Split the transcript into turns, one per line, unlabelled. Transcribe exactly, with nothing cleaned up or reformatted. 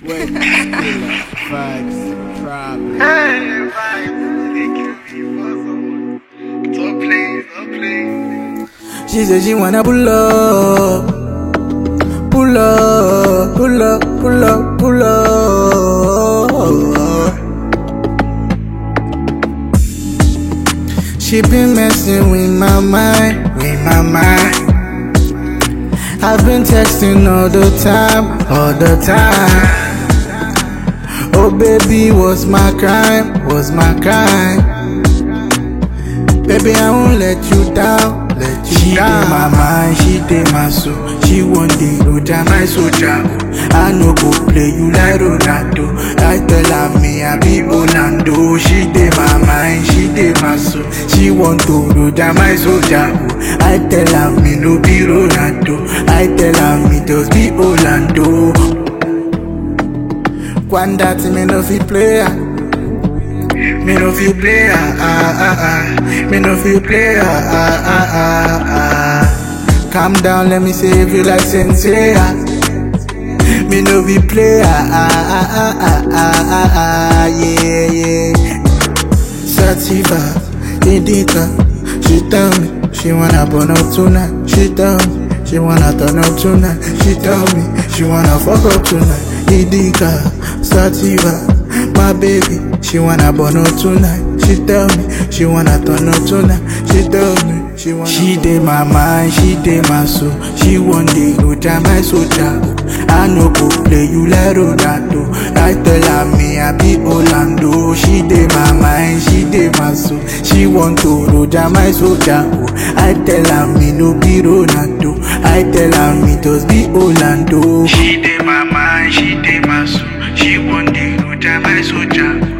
Wet killer, vibes, problem.
Hey, vibes, they kill me for someone. Stop playing, stop playing.
She said she wanna pull up, pull up, pull up, pull up, pull up. She been messing with my mind, with my mind. I've been texting all the time, all the time. Oh baby, what's my crime, what's my crime? Baby, I won't let you down, let you she down. She dey my mind, she dey my soul. She one day road my soldier. I no go play you like Ronaldo. I tell her me I be Orlando. She dey my mind, she dey my soul. She want to road my soldier. I tell her me no be Ronaldo. I tell her me just be Orlando. Quando ti me no fit player, me no fit player, ah ah ah, me no fit player, ah ah ah ah. Calm down, let me save you like Sensei. Me no fit player, ah ah ah ah ah ah ah, yeah yeah. Sativa, Edita, she tell me she wanna burn up tonight. She tell me she wanna turn up tonight. She tell me she wanna fuck up tonight. Edika, Sativa, my baby, she wanna burn up tonight. She tell me she wanna turn up tonight. She tell me she wanna. She dey my mind, she dey my soul. She one day go jam my soldier. I no go play you like Ronaldo. I tell her me I be Orlando. She dey my mind, she dey my soul. She want to road my soldier. I tell her me no be Ronaldo. I tell her me just be Orlando.
She dey my mind, she dey my soul. She one day road my soldier.